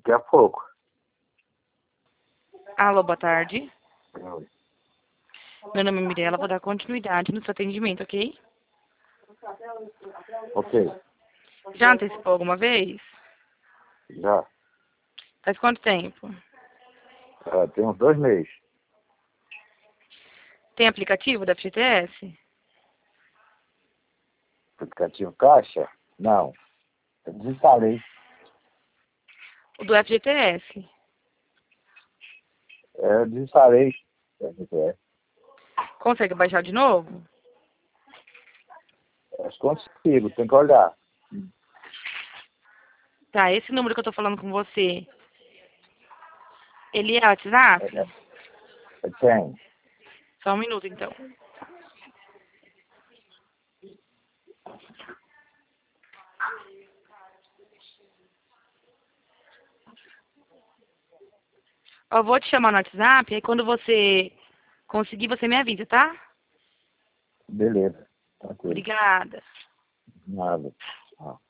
Daqui a pouco. Alô, boa tarde. Oi. Meu nome é Mirella, vou dar continuidade no seu atendimento, ok? Ok. Já antecipou alguma vez? Já. Faz quanto tempo? Tem uns 2 meses. Tem aplicativo da FGTS? Aplicativo Caixa? Não. Eu desinstalei. O do FGTS? Eu desinstalei. É. Consegue baixar de novo? Acho que consigo, tem que olhar. Tá, esse número que eu tô falando com você, ele é WhatsApp? Tem. Só um minuto, então. Eu vou te chamar no WhatsApp, aí quando você conseguir, você me avisa, tá? Beleza. Tranquilo. Obrigada. Nada. Ah.